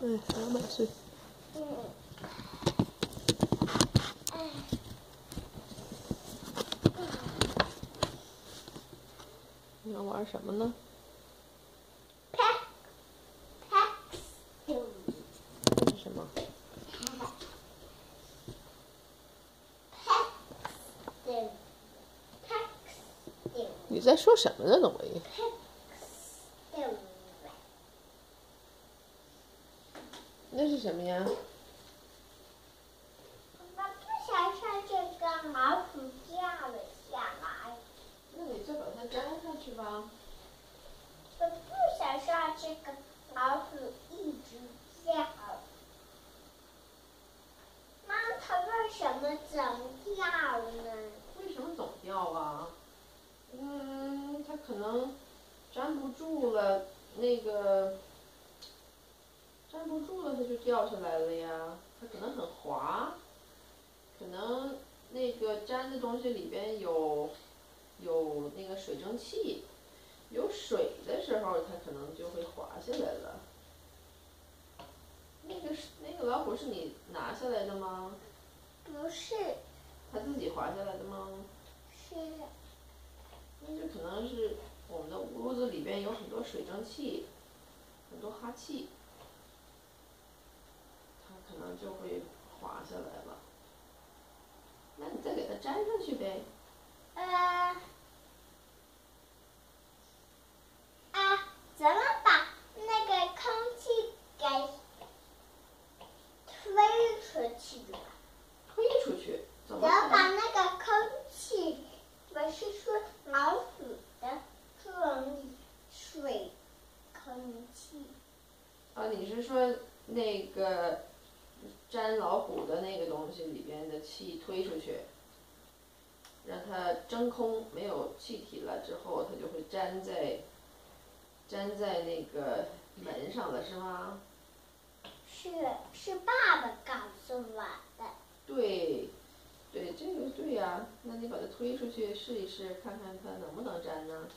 200岁。你要玩什么呢？这是什么？你在说什么呢，董维？那是什么呀？ 我不想上这个老鼠架了下来。 那你就把它粘上去吧。 我不想上这个老鼠一直架。妈，它为什么总掉呢？ 为什么总掉啊？它可能粘不住了，粘不住了，它就掉下来了呀。它可能很滑，可能那个粘的东西里边有那个水蒸气，有水的时候它可能就会滑下来了。那个老虎是你拿下来的吗？ 不是。 它自己滑下来的吗？ 是。 那就可能是我们的屋子里边有很多水蒸气，很多哈气，它可能就会滑下来了。那你再给它粘上去呗。 怎么把那个空气给推出去了？ 推出去？怎么把那个空气，我是说老鼠的这里水空气。 你是说那个粘老虎的那个东西里边的气推出去，让它真空没有气体了之后，它就会粘在那个门上了，是吗？ 是爸爸告诉我的。 对，这个对呀。那你把它推出去试一试，看看它能不能粘呢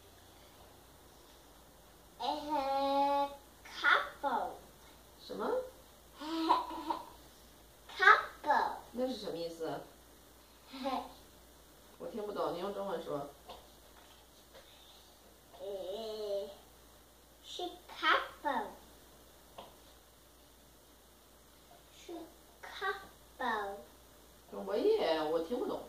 ？Couple。 什么 ？Couple。 那是什么意思？我听不懂，你用中文说。 是 couple。是 couple。 我听不懂。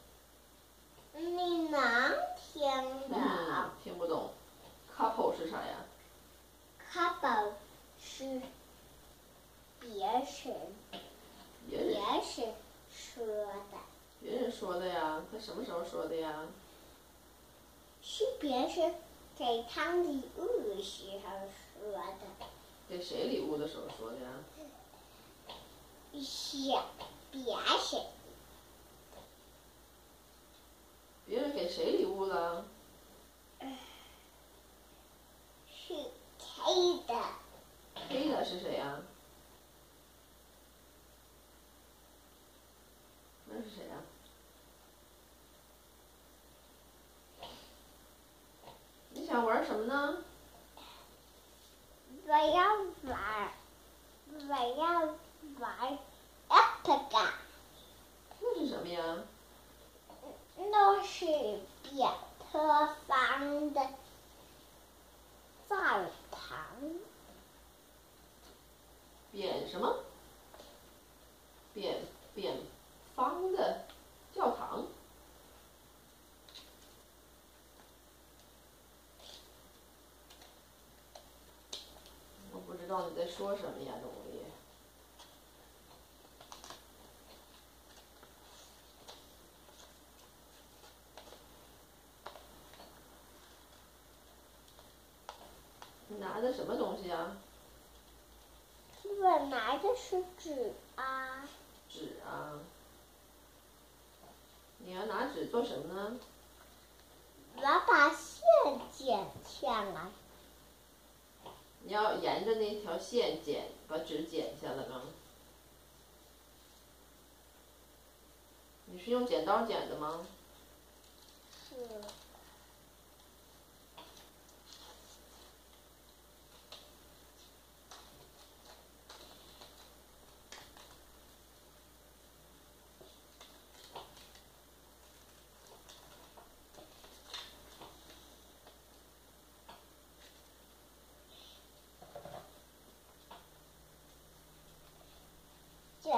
你能听懂？ 听不懂。couple 是啥呀？ couple 是别人说的。 别人说的呀？他什么时候说的呀？ 是别人给他礼物的时候说的。 给谁礼物的时候说的呀？别人给谁礼物了？ 是 K 的。 K 的是谁呀？那是谁呀？你想玩什么呢？ 我要玩 Epica。 那是什么呀？ 那是扁平方的教堂。 扁什么？扁方的教堂。我不知道你在说什么呀，董维。你拿的什么东西啊？ 我拿的是纸啊。 纸啊。你要拿纸做什么呢？ 我把线剪下来。 你要沿着那条线把纸剪下来吗？你是用剪刀剪的吗？ 是。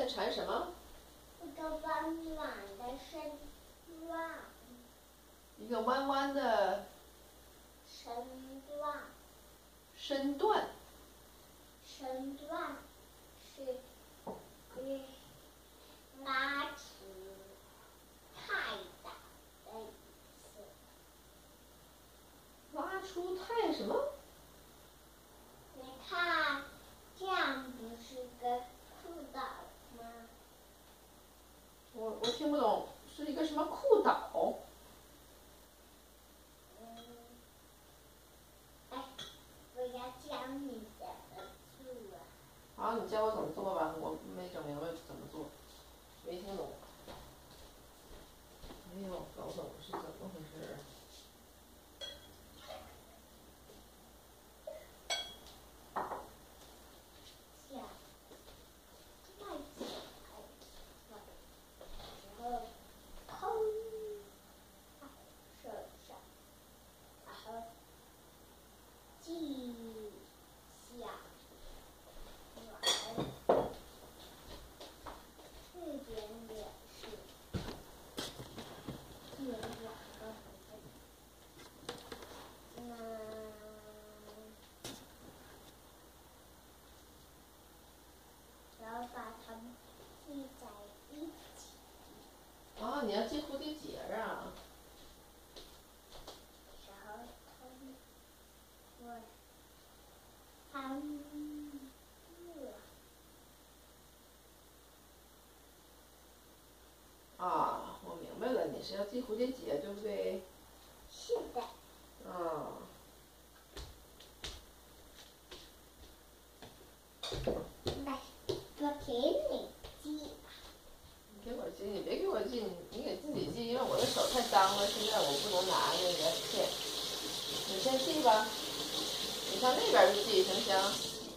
线缠什么？ 一个弯弯的身段。 一个弯弯的身段。 身段。 身段是拉出太大的意思。 拉出太什么？ 你看，这样不是个裤袄吗？ 我听不懂，是一个什么裤袄？ 哎，我要教你怎么做。 好，你教我怎么做吧，我没整明白怎么做，没听懂，没有搞懂是怎么回事。 这样，盖起来，然后砰，手上，然后系下来，这边也是，这两个不对，然后把它们系在一起。 啊，你要系蝴蝶结啊？ 然后三个。 啊，我明白了，你是要系蝴蝶结，对不对？ 是的。 啊。 来，我给你系。 你给我系，你别给我系，你给自己系，因为我的手太脏了，现在我不能拿那个线。你先系吧，你上那边去系行不行？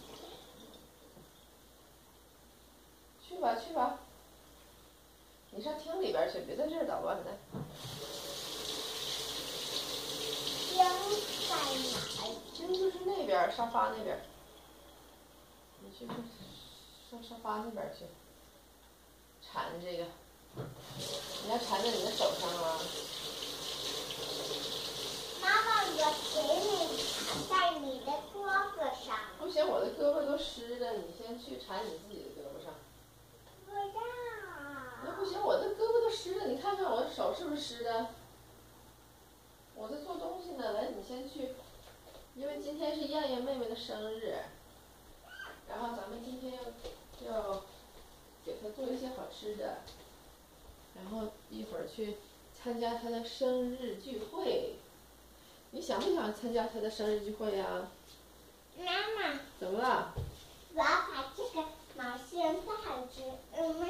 去吧去吧，你上厅里边去，别在这儿捣乱的。 扔在哪儿？ 厅就是那边沙发那边，你去上沙发那边去，缠这个，你要缠在你的手上啊。 妈妈，我给你缠在你的胳膊上。 不行，我的胳膊都湿的，你先去缠你自己的胳膊上。 不要。 那不行，我的胳膊都湿了，你看看我的手是不是湿的？我在做东西呢，来，你先去，因为今天是燕燕妹妹的生日，然后咱们今天要给她做一些好吃的，然后一会儿去参加她的生日聚会。你想不想参加她的生日聚会呀？ 妈妈。 怎么了？ 我要把这个毛线带着，我们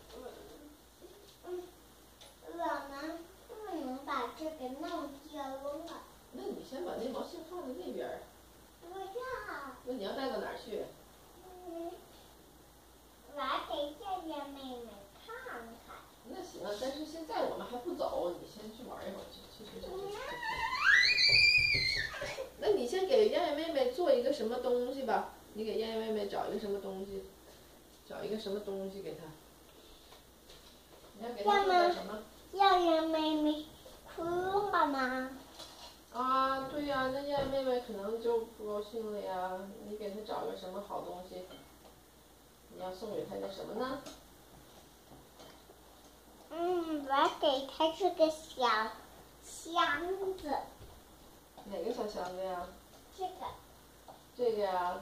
不能把这个弄丢了。 那你先把那毛线放在那边儿。 不要。 那你要带到哪儿去？ 我要给燕燕妹妹看看。 那行啊，但是现在我们还不走，你先去玩一会儿去。那你先给燕燕妹妹做一个什么东西吧？你给燕燕妹妹找一个什么东西？找一个什么东西给她？你要给她做点什么？ 燕燕妹妹哭了吗？ 啊，对呀，那燕燕妹妹可能就不高兴了呀。你给她找个什么好东西？你要送给她个什么呢？ 我给她这个小箱子。 哪个小箱子呀？ 这个。 这个呀。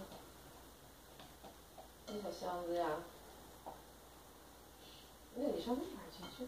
这小箱子呀。那你上那边去。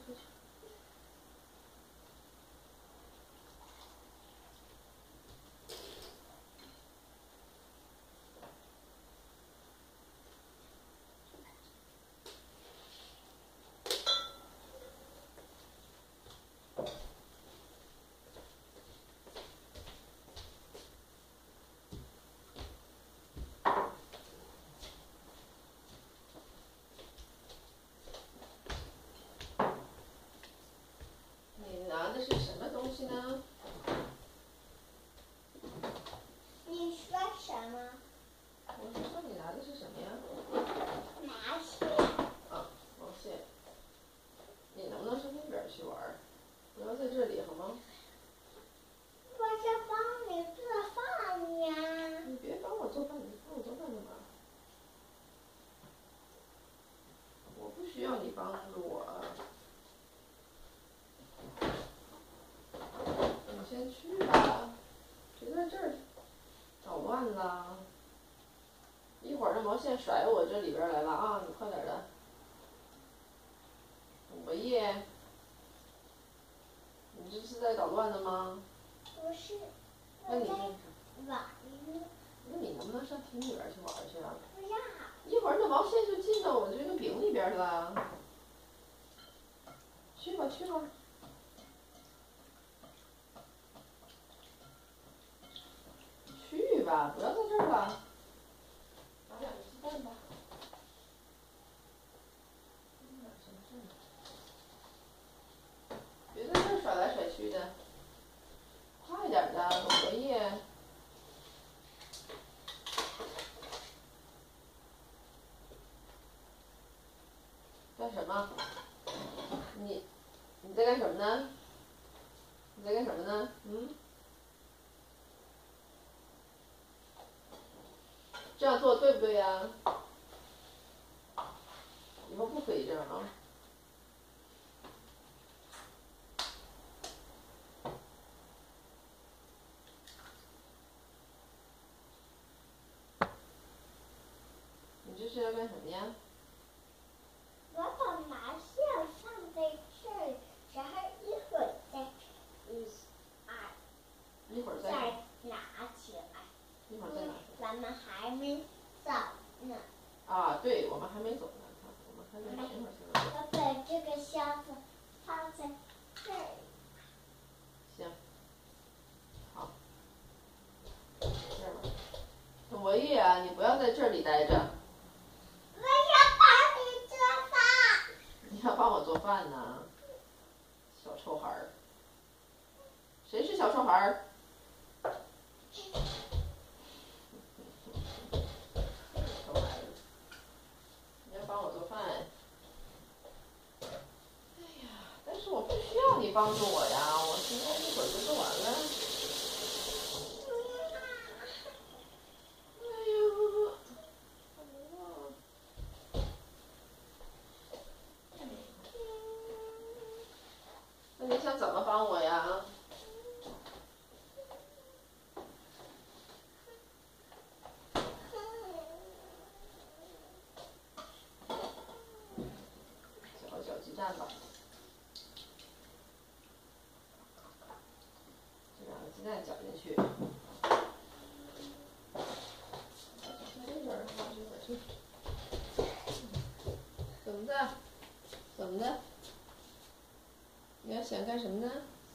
毛线甩我这里边来了啊！你快点的。5个叶，你这是在捣乱的吗？ 不是， 那你我在玩呢。 那你能不能上厅里边去玩去啊？ 不要。 一会儿那毛线就进到我这个饼里边了。去吧去吧。去吧，不要在这儿了。拿2个鸡蛋吧。别在这儿甩来甩去的，快点的，5个叶。干什么？你在干什么呢？你在干什么呢？嗯？这样做对不对呀？以后不可以这样啊。你这是要干什么呀？ 我把麻线放在这里，然后一会儿再一会儿再拿起来。 一会儿再拿。 咱们还没走呢。 啊，对，我们还没走呢，我们还得等一会儿才能走。 我把这个箱子放在这里。 行。好。这儿吧。5个叶啊，你不要在这里待着。 我要帮你做饭。 你要帮我做饭呢？小臭孩儿。谁是小臭孩儿？你要帮我做饭。哎呀，但是我不需要你帮助我呀，我现在一会儿就做完了。哎呀，那你想怎么帮我呀？搅鸡蛋吧。这2个鸡蛋搅进去。这边儿的话，这边怎么的？怎么的？你要想干什么呢？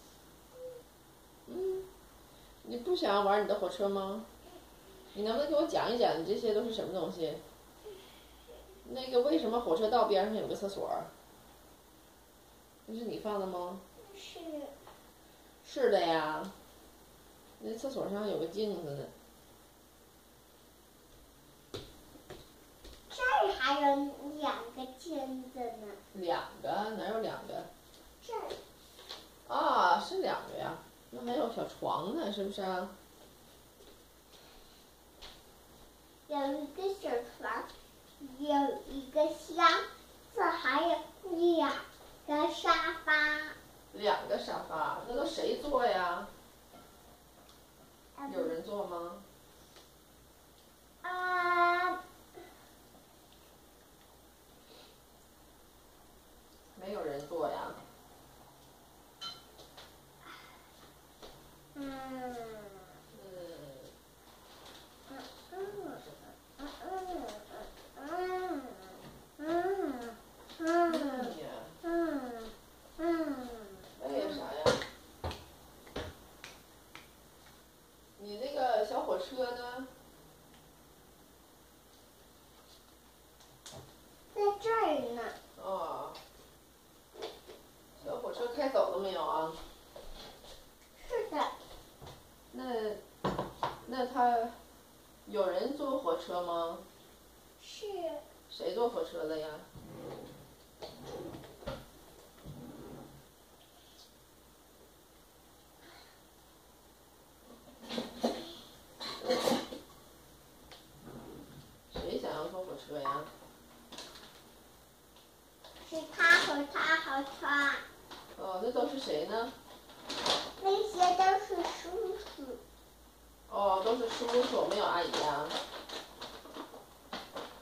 嗯？你不想玩你的火车吗？你能不能给我讲一讲，你这些都是什么东西？那个为什么火车道边上有个厕所？那是你放的吗？ 是。 是的呀。那厕所上有个镜子呢。 这儿还有2个镜子呢。 2个？哪有2个？ 这儿。 啊，是2个呀。那还有小床呢，是不是啊？ 有一个小床，有一个箱子，还有2个沙发。 2个沙发，那都谁坐呀？有人坐吗？没有人坐呀。为啥呀？你那个小火车呢？ 在这儿呢。 哦。小火车开走了没有啊？ 是的。 那他有人坐火车吗？ 是。 谁坐火车的呀？谁想要坐火车呀？ 是他和他和他。 哦，那都是谁呢？ 那些都是叔叔。 哦，都是叔叔，没有阿姨呀。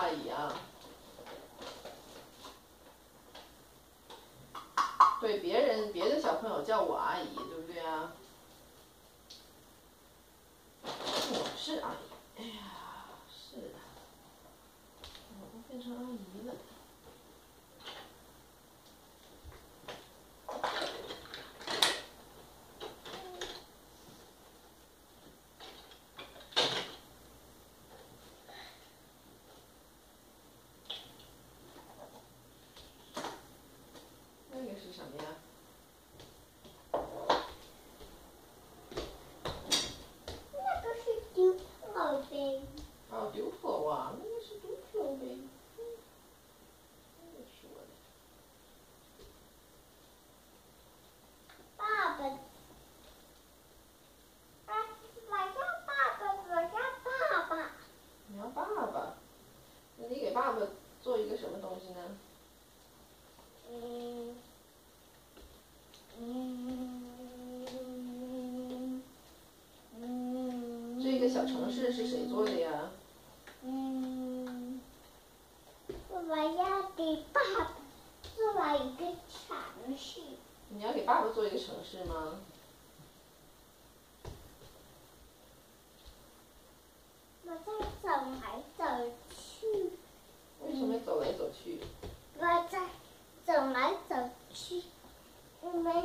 阿姨啊？对，别的小朋友叫我阿姨，对不对啊？我是阿姨。哎呀，是的，我都变成阿姨了。那个是什么呀？ 那个是丢宝贝。 哦，Duplo 啊，那个是 Duplo 呗。说的。 爸爸，我要爸爸，我要爸爸。 你要爸爸？那你给爸爸做一个什么东西呢？这个小城市是谁做的呀？ 我要给爸爸做了一个城市。 你要给爸爸做一个城市吗？ 我在走来走去。 为什么走来走去？ 我在走来走去，因为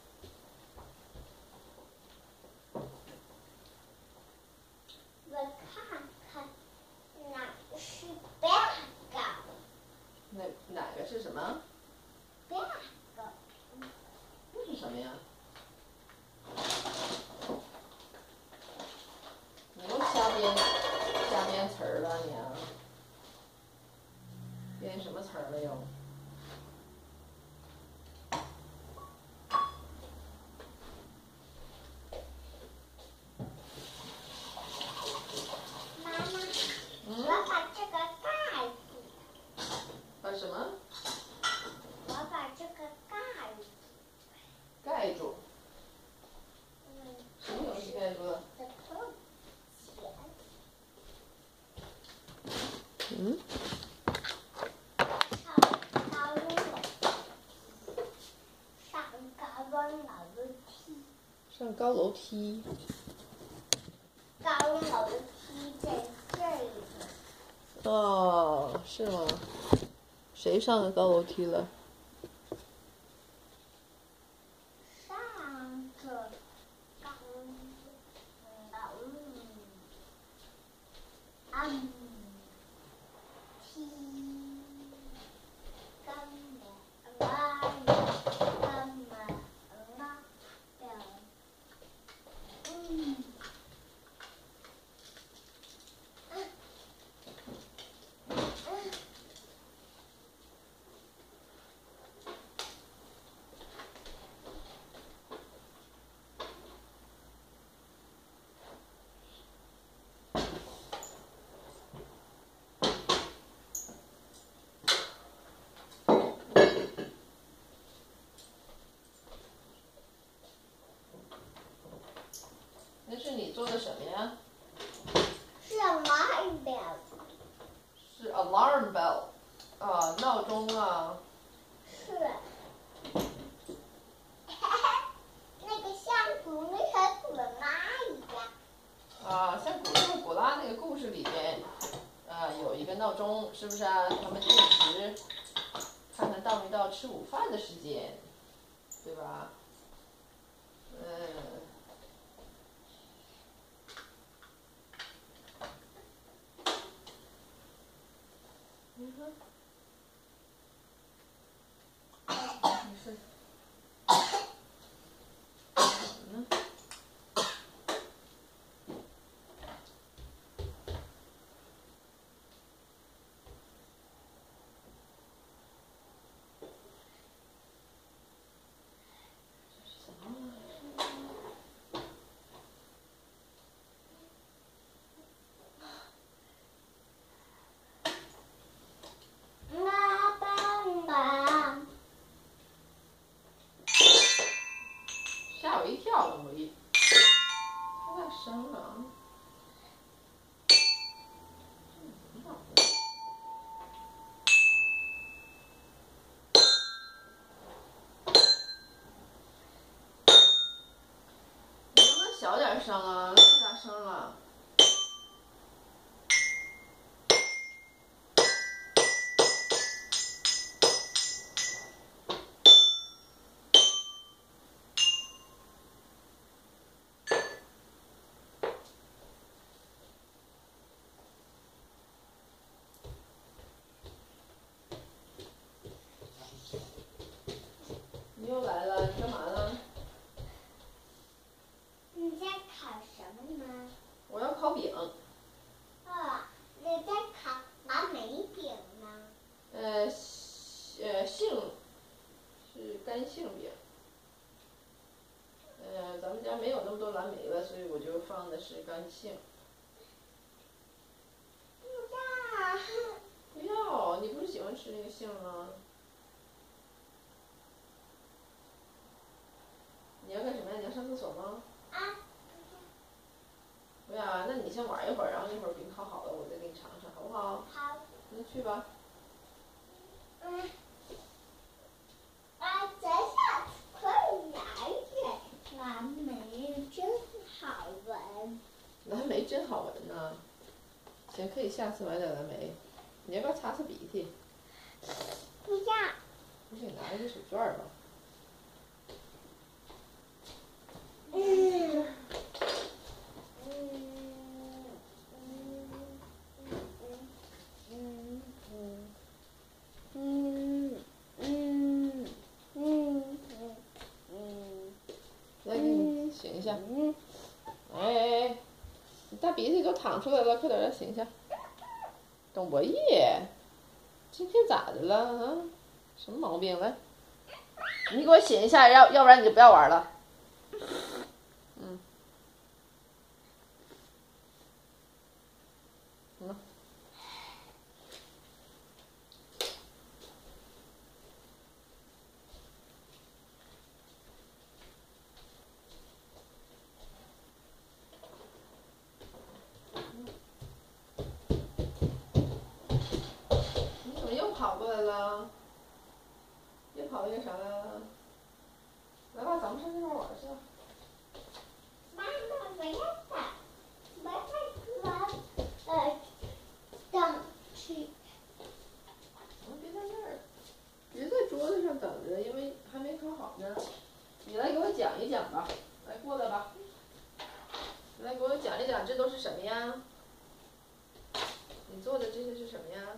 我看看哪个是 bag。 哪个是什么？ bag。 那是什么呀？你又瞎编词儿了你啊？编什么词儿了又？ 妈妈，我把这个盖住。 把什么？ 我把这个盖住。 盖住。什么东西盖住了？嗯？上高楼梯。 高楼梯在这里。 哦，是吗？谁上了高楼梯了？ 上个高楼梯，干嘛那是你做的什么呀？ 是 alarm bell。 是 alarm bell， 啊，闹钟啊。 是。那个像古丽和古拉一样。 啊，像古丽和古拉那个故事里边，有一个闹钟，是不是啊？他们定时看看到没到吃午饭的时间，对吧？没事。吓我一跳，我太大声了啊！ 小点声啊，太大声了。你又来了，你干嘛呢？ 你在烤什么呢？ 我要烤饼。 你在烤蓝莓饼呢？ 杏是干杏饼。咱们家没有那么多蓝莓了，所以我就放的是干杏。不要，你不是喜欢吃那个杏吗？你要干什么呀？你要上厕所吗？不要啊，那你先玩一会儿，然后一会儿饼烤好了，我再给你尝尝，好不好？ 好。 那去吧。 等下可以来点蓝莓，真好闻。 蓝莓真好闻呐。行，可以下次买点蓝莓。你要不要擦擦鼻涕？ 不要。 我给你拿一个手绢吧。来，给你醒一下。哎，你大鼻涕都淌出来了，快点来醒一下。董博弈，今天咋的了啊？什么毛病？来，你给我醒一下，要不然你就不要玩了。你怎么又跑过来了？又跑那个啥来了？来吧，咱们上那边玩去吧。 妈妈，我要打，等去。 别在那儿，别在桌子上等着，因为还没烤好呢。你来给我讲一讲吧，来过来吧。你来给我讲一讲，这都是什么呀？你做的这些是什么呀？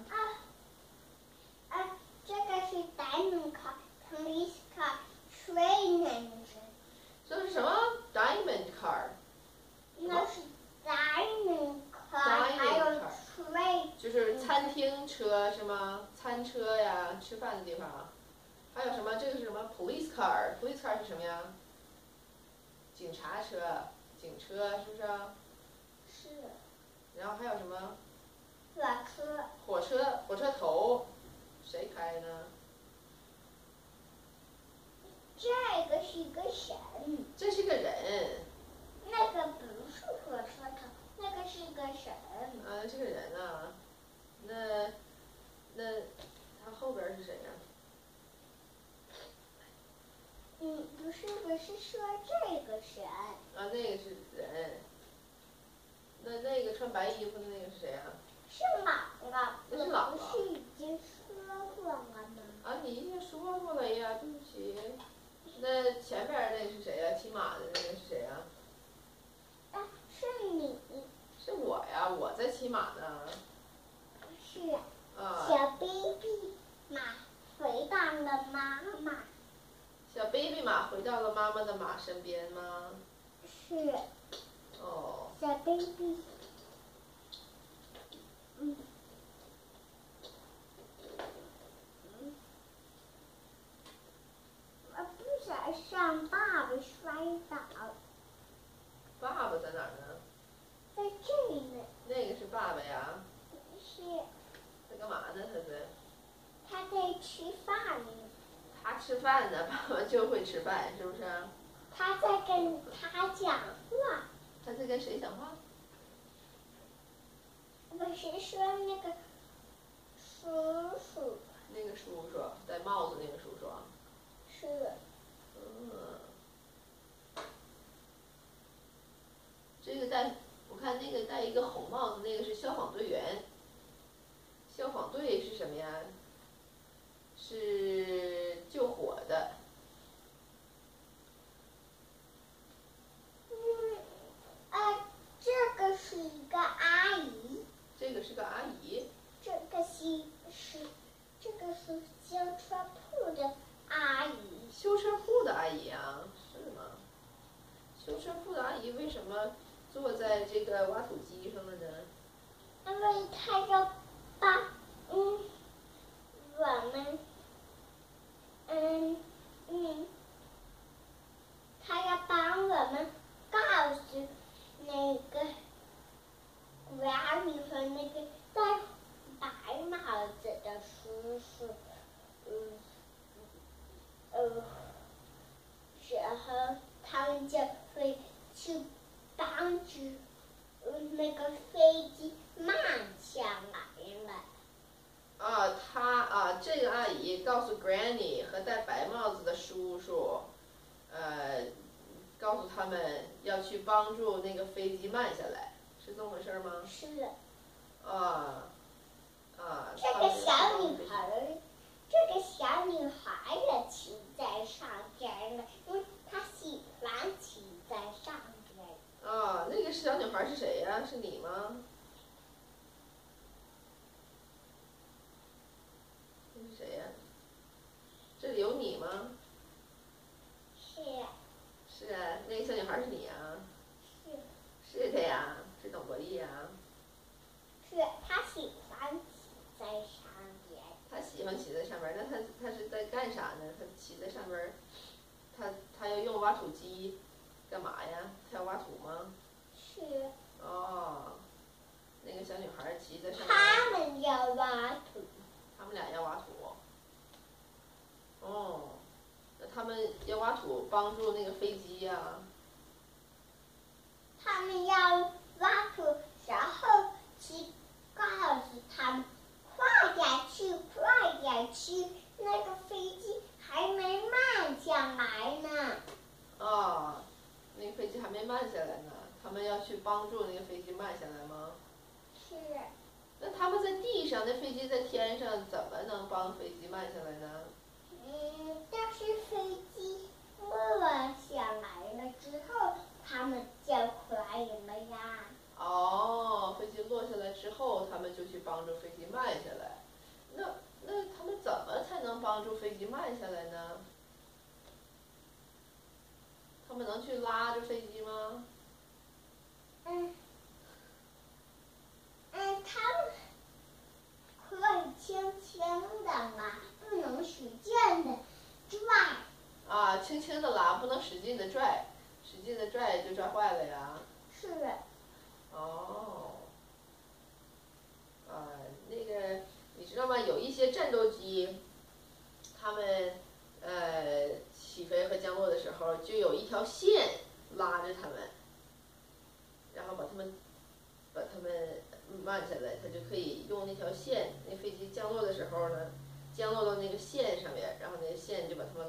这个是 diamond car, police car, train engine。 这是什么 ？Diamond car。 那是 diamond car， 还有 train。 就是餐厅车是吗？餐车呀，吃饭的地方啊。还有什么？这个是什么 ？Police car。Police car 是什么呀？警察车，警车是不是啊？ 是。 然后还有什么？ 火车，火车头，谁开呢？ 这个是一个人。 这是个人。 那个不是火车头，那个是个人。 啊，这个人啊，那他后边是谁呀？ 不是，我是说这个人。 啊，那个是人。那个穿白衣服的那个是谁呀？ 是马啊。 那是马。 不是已经说过了吗？ 啊，你已经说过了呀，对不起。那前边那是谁呀？骑马的那个是谁呀？ 是你。 是我呀，我在骑马呢。 是。 啊。 小 baby 马回到了妈妈。 小 baby 马回到了妈妈的马身边吗？ 是。 哦。 小 baby。我不想让爸爸摔倒。 爸爸在哪儿呢？ 在这里呢。 那个是爸爸呀。 是。 在干嘛呢？ 他在吃饭呢。 他吃饭呢，爸爸就会吃饭，是不是？ 他在跟他讲话。 他在跟谁讲话？ 我是说那个叔叔。 那个叔叔戴帽子那个叔叔啊。 是。 我看那个戴一个红帽子，那个是消防队员。消防队是什么呀？是救火的。 这个是一个阿姨。 这个是个阿姨。 这个是修车铺的阿姨。 修车铺的阿姨啊，是吗？修车铺的阿姨为什么坐在这个挖土机上了呢？ 因为她要把我们她要帮我们告诉那个Granny和那个戴白帽子的叔叔，然后他们就会去帮助那个飞机慢下来了。 这个阿姨告诉 Granny 和戴白帽子的叔叔，告诉他们要去帮助那个飞机慢下来，是这么回事吗？ 是。 这个小女孩也骑在上边了，因为她喜欢骑在上边。 那个小女孩是谁呀？是你吗？这是谁呀？这里有你吗？ 是。 是啊，那个小女孩是你啊？ 是。 是她呀？是董国丽呀？ 是，她喜欢骑在上边。 她喜欢骑在上边，那她是在干啥呢？她骑在上边，她要用挖土机，干嘛呀？她要挖土吗？ 是。 那个小女孩骑在上面。 他们要挖土。 他们俩要挖土。那他们要挖土帮助那个飞机呀？ 他们要挖土，然后去告诉他们快点去，那个飞机还没慢下来呢。 那个飞机还没慢下来呢，他们要去帮助那个飞机慢下来吗？ 是。 那他们在地上，那飞机在天上，怎么能帮飞机慢下来呢？ 但是飞机落下来了之后，他们就快了呀。 飞机落下来之后，他们就去帮助飞机慢下来。那他们怎么才能帮助飞机慢下来呢？他们能去拉着飞机吗？ 他们可以轻轻的拉，不能使劲的拽。 轻轻的拉，不能使劲的拽，使劲的拽就拽坏了呀。 是。 那个你知道吗？有一些战斗机，他们起飞和降落的时候就有一条线拉着他们，然后把他们慢下来，他就可以用那条线。那飞机降落的时候呢，降落到那个线上面，然后那个线就把他们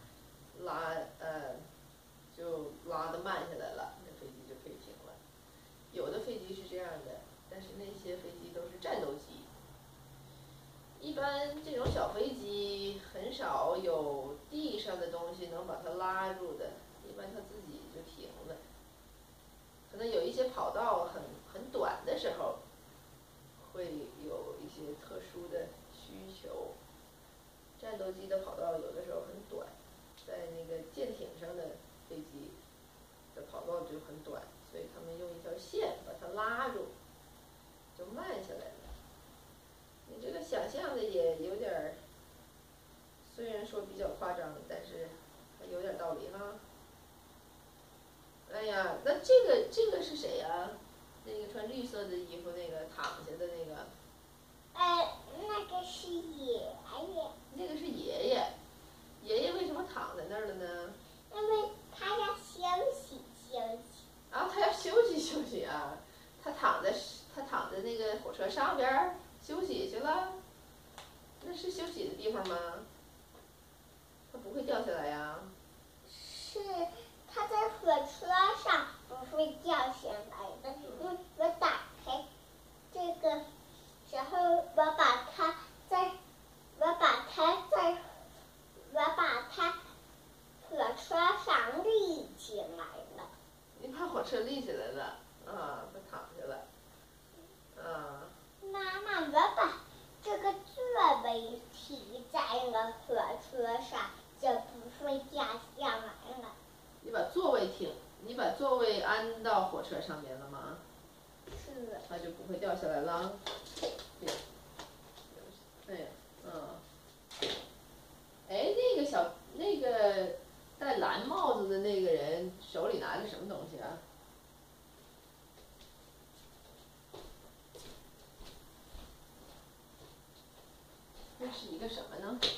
就拉得慢下来了，那飞机就可以停了。有的飞机是这样的，但是那些飞机都是战斗机。一般这种小飞机很少有地上的东西能把它拉住的，一般它自己就停了。可能有一些跑道很短的时候，会有一些特殊的需求。战斗机的跑道有的时候很短，在那个舰艇上的飞机的跑道就很短，所以他们用一条线把它拉住，就慢下来了。你这个想象的也有点儿，虽然说比较夸张，但是还有点道理哈。哎呀，那这个是谁呀？那个穿绿色的衣服，那个躺下的那个。 那个是爷爷。 那个是爷爷。爷爷为什么躺在那儿了呢？ 因为他要休息休息。 他要休息休息啊！他躺在那个火车上边儿休息去了。那是休息的地方吗？他不会掉下来呀。 是，他在火车上不会掉下来的。 上面了吗？ 是。 它就不会掉下来了。对。哎呀，哎，那个戴蓝帽子的那个人手里拿着什么东西啊？那是一个什么呢？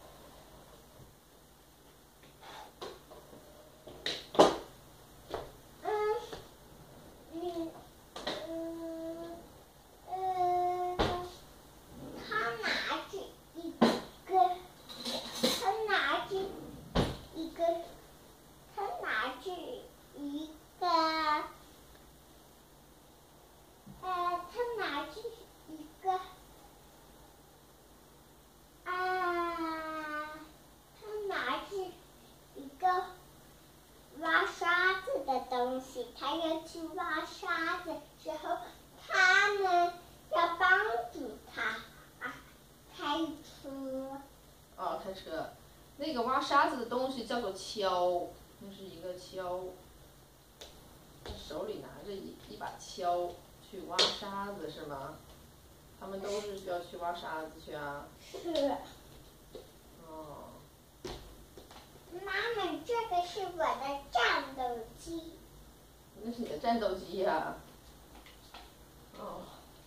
东西，他要去挖沙子之后，他们要帮助他开车。 哦，开车。那个挖沙子的东西叫做锹，那是一个锹。他手里拿着一把锹去挖沙子是吗？他们都是要去挖沙子去啊？ 是。 哦。 妈妈，这个是我的战斗机。 那是你的战斗机呀？哦。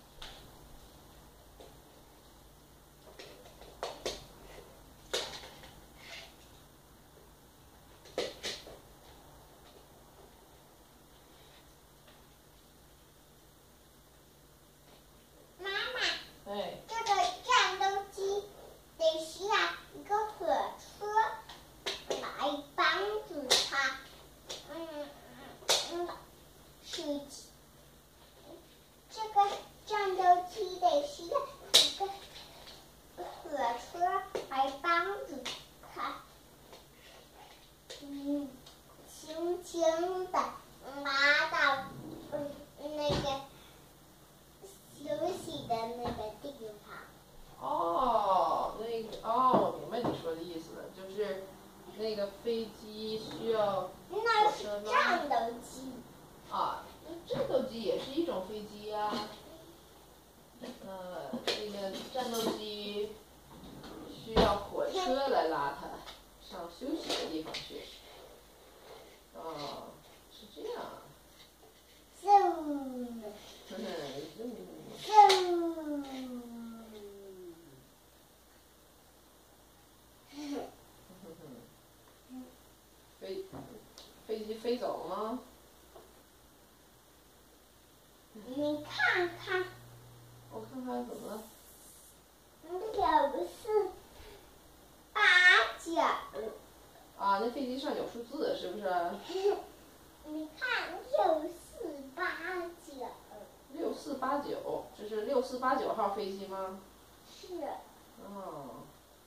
妈妈。 哎。 这个战斗机得需要一个火车来帮助它。这个战斗机得需要一个火车来帮助它，轻轻的拉到那个休息的那个地方。 哦，我明白你说的意思了，就是那个飞机需要那是战斗机。 啊，那战斗机也是一种飞机呀。那个战斗机需要火车来拉它上休息的地方去。哦，是这样啊。飞机飞走了吗？ 你看看。 我看看怎么了。 648九。 啊，那飞机上有数字是不是？ 你看6489。 6489，这是6489号飞机吗？ 是。 哦。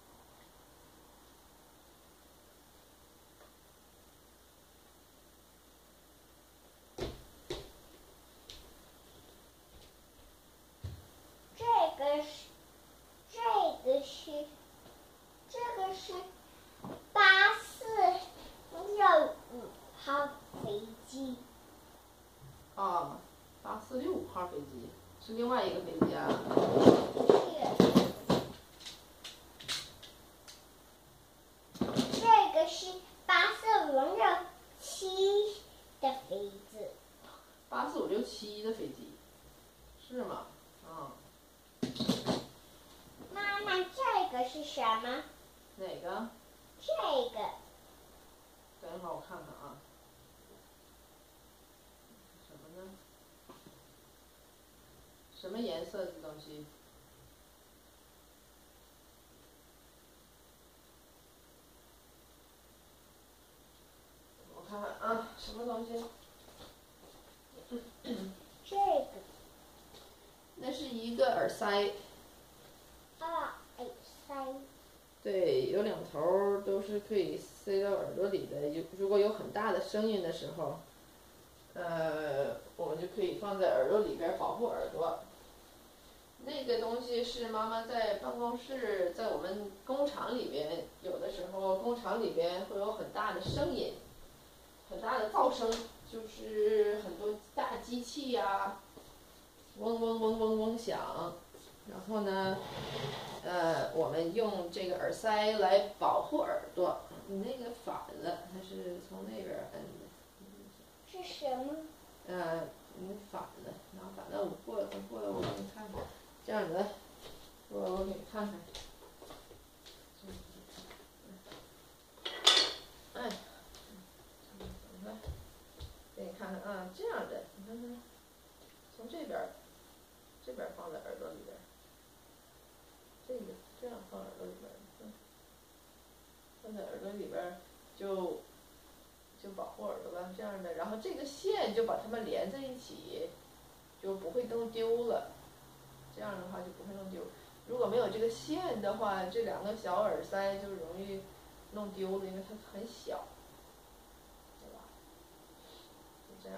这个是8465号飞机。 啊，8465号飞机是另外一个飞机啊。 这个是84567的飞机。 84567的飞机，是吗？啊。 妈妈，这个是什么？ 哪个？ 这个。 等一会儿我看看啊。什么呢？什么颜色的东西？我看看啊，什么东西？ 这个。 那是一个耳塞。 耳塞。 对，有两头都是可以塞到耳朵里的。如果有很大的声音的时候，我们就可以放在耳朵里边保护耳朵。那个东西是妈妈在办公室，在我们工厂里边，有的时候工厂里边会有很大的声音，很大的噪声， 就是很多大机器呀，嗡嗡嗡嗡嗡响，然后呢，我们用这个耳塞来保护耳朵。你那个反了，它是从那边摁的。 是什么？ 你反了，然后反了，我过来，我给你看看。这样子，我给你看看。哎，给你看看啊，这样的，你看看，从这边放在耳朵里边，这样放耳朵里边，放在耳朵里边就保护耳朵了，这样的，然后这个线就把它们连在一起，就不会弄丢了。这样的话就不会弄丢。如果没有这个线的话，这2个小耳塞就容易弄丢了，因为它很小，对吧？就这样。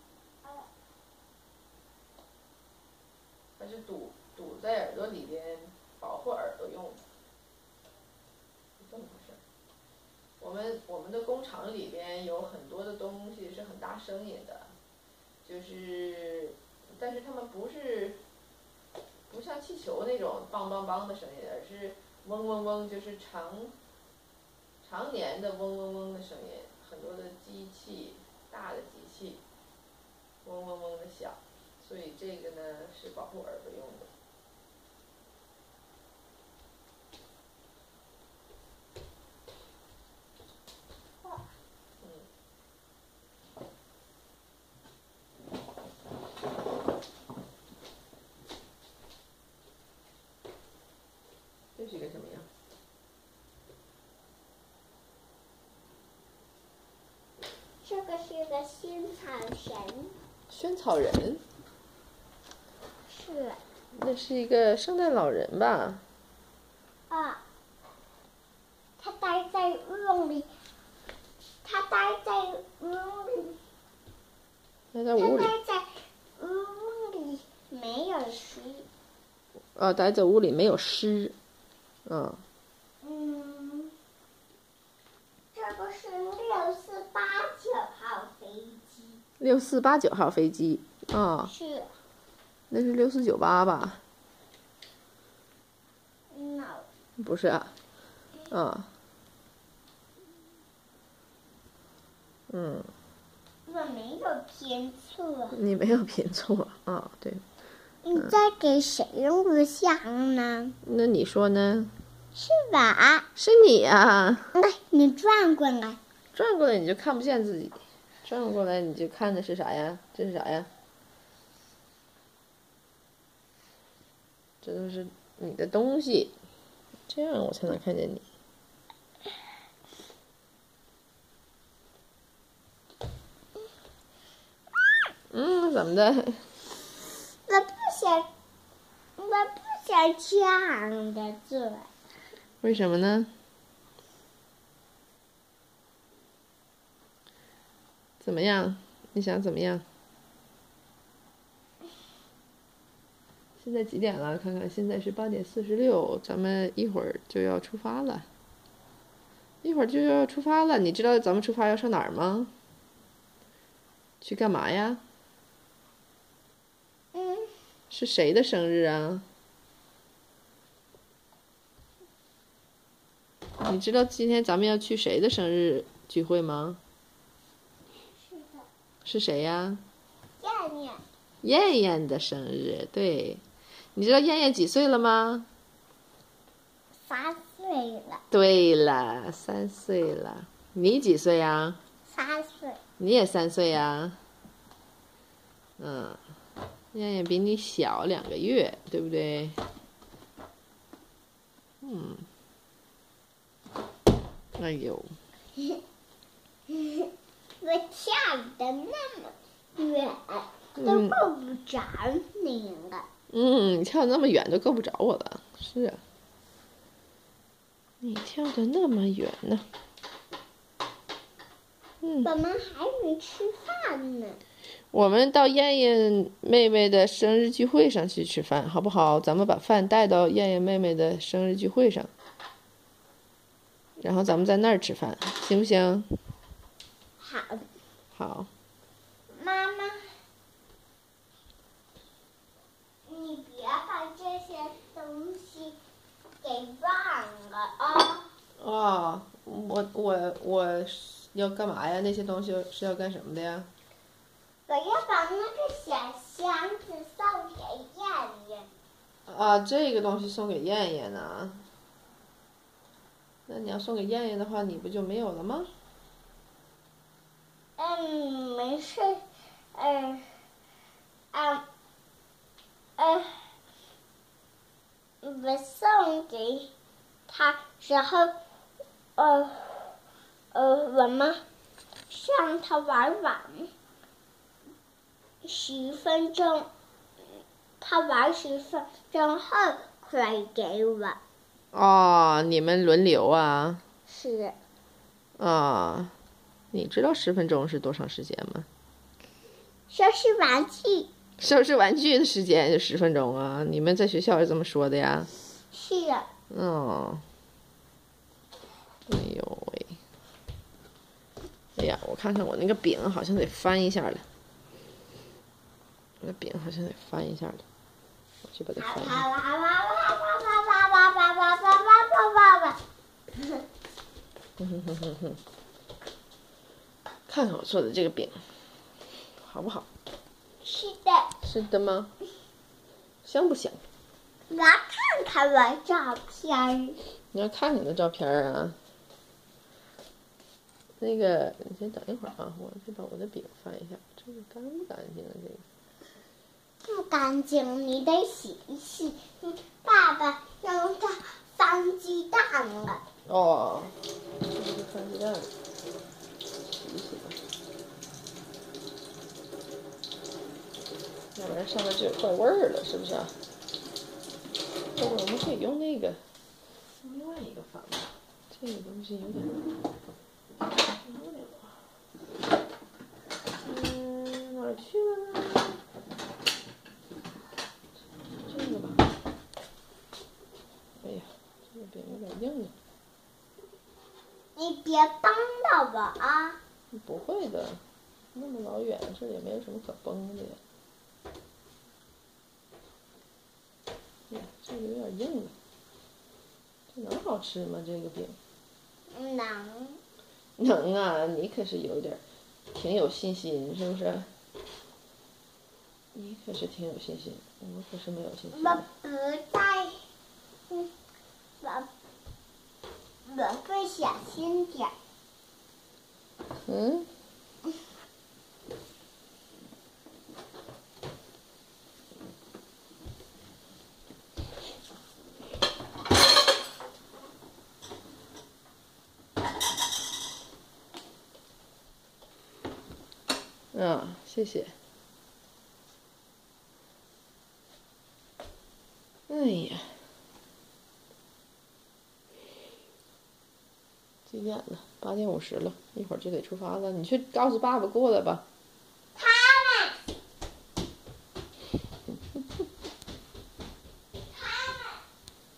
它是堵在耳朵里边，保护耳朵用的。是这么回事。我们的工厂里边有很多的东西是很大声音的，但是它们不像气球那种梆梆梆的声音，而是嗡嗡嗡，就是常年的嗡嗡嗡的声音，很多的机器，大的机器，嗡嗡嗡的响，所以这个呢是保护耳朵用的。这是一个什么呀？ 这个是个仙草人。 萱草人？ 是。 那是一个圣诞老人吧？ 啊。他待在屋里。他待在屋里。 待在屋里。 他待在屋里没有湿。 待在屋里没有湿。 这个是6489号飞机。 6489号飞机。 是。 那是6498吧？ No。 不是啊。 我没有拼错。 你没有拼错啊？对。 你在给谁录像呢？ 那你说呢？ 是吧？ 是你呀。 来，你转过来。 转过来你就看不见自己，转过来你就看的是啥呀？这是啥呀？这都是你的东西，这样我才能看见你。怎么的？ 我不想这样的做。 为什么呢？怎么样？你想怎么样？现在几点了？看看，现在是8点46，咱们一会儿就要出发了。一会儿就要出发了，你知道咱们出发要上哪儿吗？去干嘛呀？是谁的生日啊？你知道今天咱们要去谁的生日聚会吗？ 是的。 是谁呀？ 燕燕。 燕燕的生日，对。你知道燕燕几岁了吗 ？3岁了。 对了，3岁了。你几岁呀 ？3岁。 你也3岁呀？燕燕比你小2个月，对不对？哎呦。 我跳的那么远，都够不着你了。 你跳那么远都够不着我了，是啊。你跳的那么远呢。 我们还没吃饭呢。 我们到燕燕妹妹的生日聚会上去吃饭，好不好？咱们把饭带到燕燕妹妹的生日聚会上，然后咱们在那儿吃饭，行不行？ 好。 好。 妈妈，你别把这些东西给忘了啊！ 哦，我要干嘛呀？那些东西是要干什么的呀？ 我要把那个小箱子送给燕燕。 啊，这个东西送给燕燕呢？那你要送给燕燕的话，你不就没有了吗？ 没事，我送给他，然后，我们让他玩10分钟，他玩10分钟后会给我。 哦，你们轮流啊？ 是。 啊，你知道10分钟是多长时间吗？ 收拾玩具。 收拾玩具的时间就10分钟啊？你们在学校是这么说的呀？ 是啊。 哦。哎呦喂！哎呀，我看看我那个饼好像得翻一下了。我的饼好像得翻一下了，我去把它翻一下。看看我做的这个饼好不好？ 是的。 是的吗？香不香？ 我要看看我照片。 你要看你的照片啊？那个，你先等一会儿啊，我得把我的饼翻一下，这个干不干净啊？这个不干净，你得洗一洗。爸爸用它翻鸡蛋了。 哦，这是翻鸡蛋，洗一洗吧，要不然上面就有怪味儿了，是不是啊？或者我们可以用那个另外一个法吧，这个东西有点哪儿去了呢？这个吧。哎呀，这个饼有点硬了。 你别帮到我啊！ 不会的，那么老远，这也没有什么可崩的呀。呀，这个有点硬了，这能好吃吗？这个饼？ 能。 能啊，你可是有点挺有信心，是不是？你可是挺有信心，我可是没有信心。 我不在，我会小心点。 嗯。啊，谢谢。哎呀，几点了？8点50了，一会儿就得出发了。你去告诉爸爸过来吧。